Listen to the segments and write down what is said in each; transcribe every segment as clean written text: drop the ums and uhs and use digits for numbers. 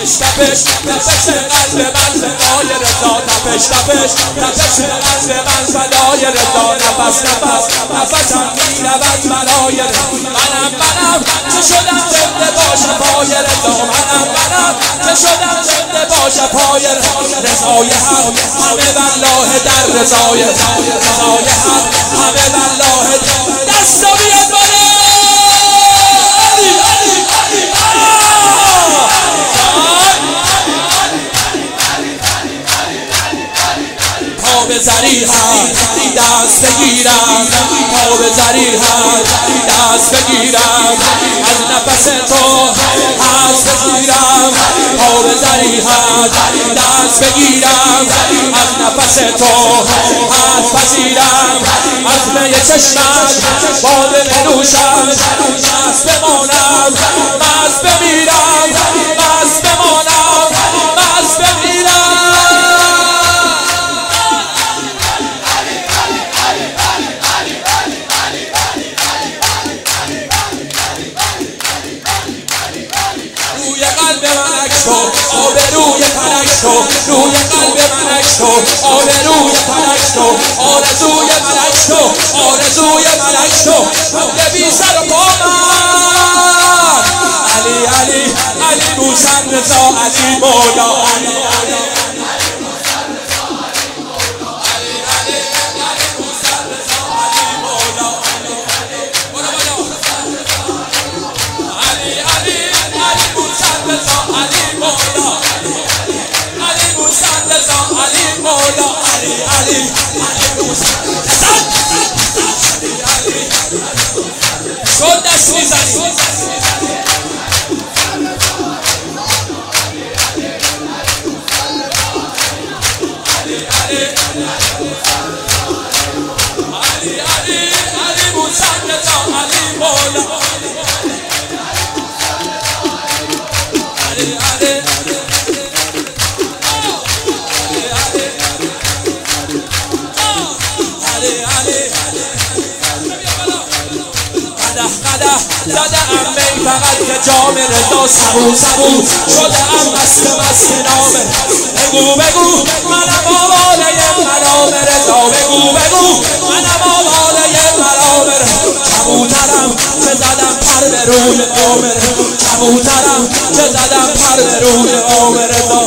تپش تپش قلب من فدای رضا تپش تپش تپش قلب من فدای رضا نفس نفس نفسم میرود برای منم چه شدم زنده باشم پای رضا منم چه شدم زنده باشم پای رضای حق همه والله در رضای حق همه والله دستا بیاد بالا به زری هست دست بگیرم پا به زری هست دست بگیرم از نفس تو هست بگیرم پا به زری هست دست بگیرم از نفس تو هست پذیرم از می چشمت باده بنوشم مست بمانم مست بمیرم مست بمانم مست بمیرم آبروی پرک شو روی قلب من شو آبروی پرک شو آرزوی ملک شو آرزوی ملک شو بی سر و پا من علی علی علی موسن رضا علی مولا شد دست میزنی علی موسن رضا علی مولا زده ام می فقط که جام رضا سبو سبو شده ام مست مست نامه بگو بگو منم آواله مرام رضا بگو بگو منم آواله مرام کبوترم که زدم پر به روی عمر کبوترم که زدم پر به روی عمر رضا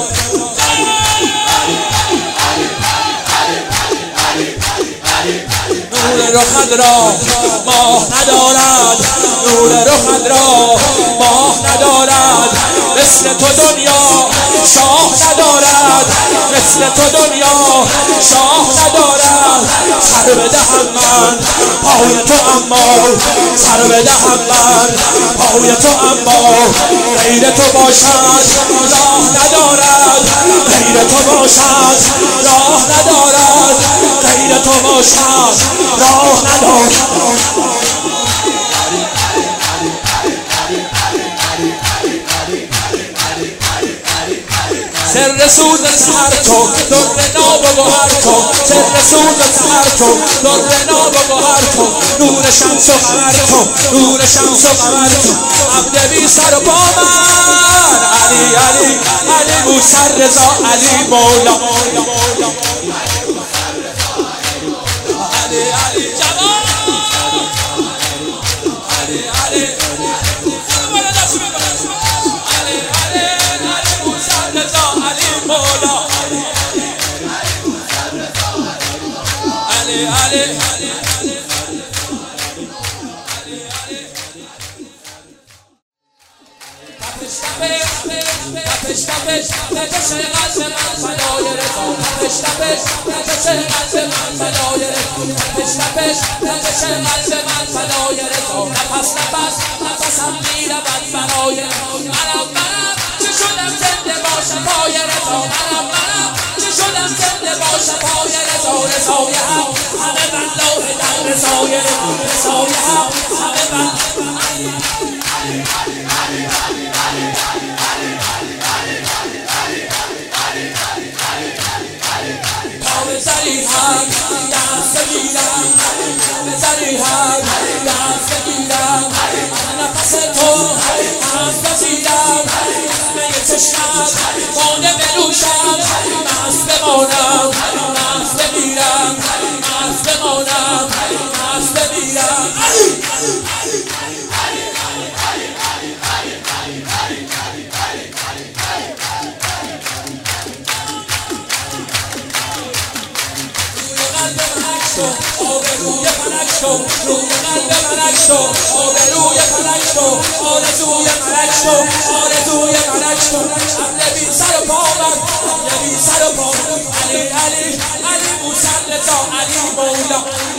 نور رخت را ماه ندارد نور رخت را ماه ندارد مثل تو دنیا شاه ندارد مثل تو دنیا شاه ندارد سر بدهم من پای تو اما سر بدهم من پای تو اما غیر تو باشد راه ندارد غیر تو باشد راه ندارد غیر تو باشد راه ندارد سر سوز سحر تو در ناب و گوهر تو سر سوز سحر تو در ناب و گوهر تو نور شمس و قمر تو نور شمس و قمر تو عبد بی سر و پا من علی علی علی موسن رضا علی مولا علی علی جوان علی علی مولا علی علی تپش تپش تپش تپش قلب من فدای رضا تپش تپش تپش قلب من فدای رضا تپش تپش تپش قلب من فدای رضا نفس نفس نفسم میرود برای منم چه شدم زنده باشم پای رضا منم چه شدم زنده باشم پای رضا رضای حق همه والله در رضای حق همه زریحم دست بگیرم به زریحم دست بگیرم نفس تو هست بسیرم همه چشم شو آبروی فلک شو روی قلب ملک شو آبروی فلک شو آرزوی ملک شو آرزوی ملک شو حمله بی سر و پا من حمله بی سر و پا علی علی علی مسلطا علی مولا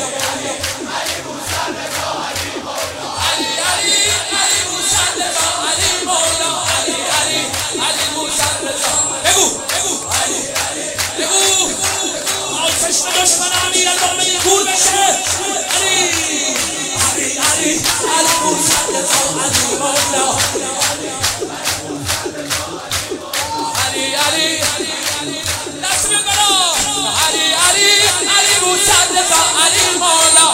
علی علی علی مسلطا علی مولا علی علی علی مسلطا بگو بگو علی بگو آتش دشمن امیر دامه گور بشه علی علی علی علی مسلطا علی مولا علی علی دست بیاد برا علی علی علی مسلطا علی مولا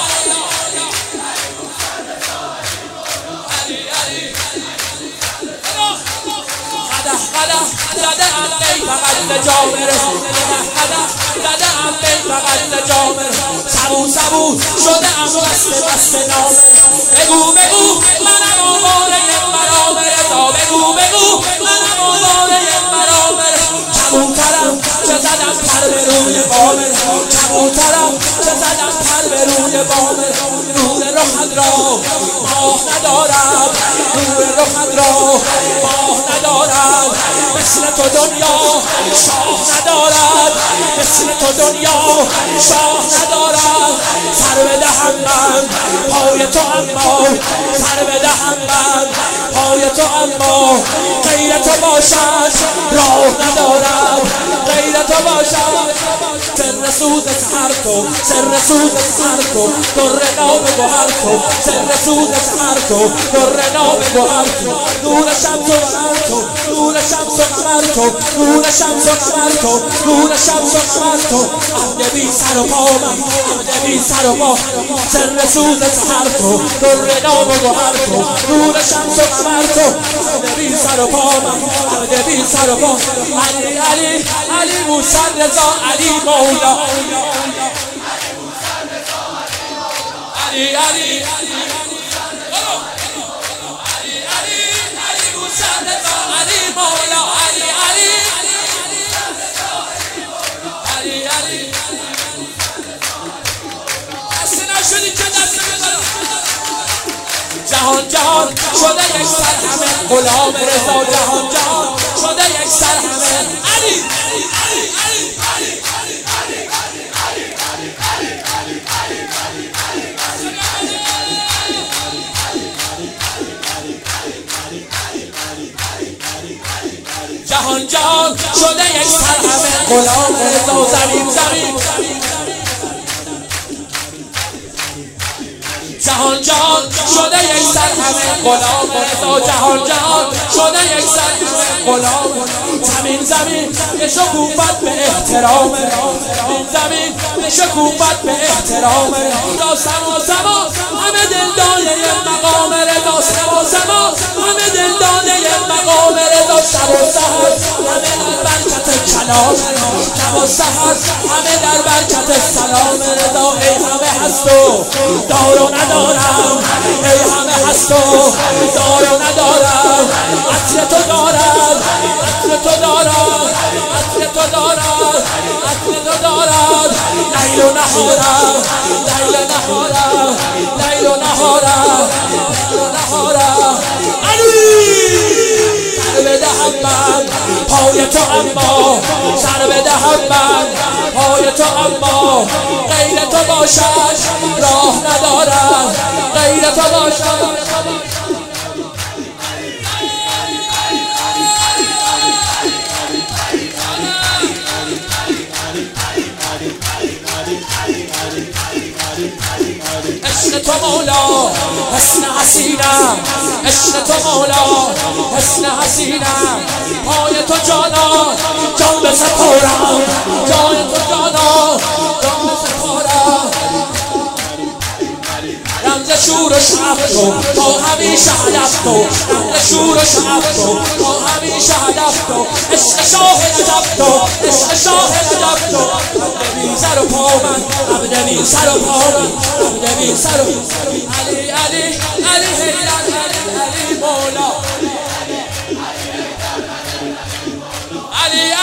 علی علی قدح زده ام بی فقط لجام رسول قدح زده ام بی فقط لجام سبو سبو شده ام بسته نام بگو بگو منم آواره مرام رضا بگو بگو منم آواره مرام کبوترم چه زدم پر به روی بامر کبوترم چه زدم پر به روی بامر نور رخت را ماه ندارم نور رخت را ماه ندارم مثل تو دنیا شاه ندارد مثل تو دنیا شاه ندارد سر بدهم من پای تو اما سر بدهم من پای تو اما غیر تو باشد راه ندارد غیر تو باشد سر سوز سحر تو سر سوز سحر تو در نام گوهر تو سر سوز سحر تو در نام گوهر تو نور شمس و قمر تو نور شمس و قمر تو نور شمس و قمر تو نور شمس و قمر تو عبد بی سر و پا من عبد بی سر و پا سر سوز سحر تو در نام گوهر تو نور شمس و قمر تو عبد بی سر و پا من عبد بی سر و پا علی علی علی موسی رضا علی مولا علی علی علی علی مولا علی علی علی علی دست نشدی که دست بزنم جهان جهان شده یک سر همه غلام رضا جهان جهان شده یک سر همه علی علی علی علی جهان جهان شده یک سر همه غلام رضا زمین زمین جهان جهان شده یک سر همه غلام رضا جهان جهان شده یک سر همه غلام زمین زمین به شکوفت به احترام زمین زمین به شکوفت به احترام رضا سما سما همه دل داده مقام رضا سما سما همه دل داده مقام رضا شب و سحر همه در برکت کلام شب و سحر همه در برکت سلام رضا ای همه هست و دار و ندارم ای همه هست و دار و ندارم عطر تو دارم عطر تو دارم عطر تو دارم عطر تو دارم لیل و نهارم لیل و نهارم لیل و نهارم لیل و نهارم علی سر بدهم من پای تو اما سر بدهم من پای تو اما غیر تو باشد راه ندارم غیر تو باشد عشق تو مولا حسن حسینم عشق تو مولا حسن حسینم پای تو جانا جان بسپارم جان تو جانا جان بسپارم رمز شور و شعب تو تا همیشه هدف تو رمز شور و شعب تو تا همیشه هدف تو عشق شاه نجف تو عشق شاه نجف تو عبد بی سر و پا من عبد بی سر و پا من عبد بی سر و علی علی علی حیرت علی علی مولا علی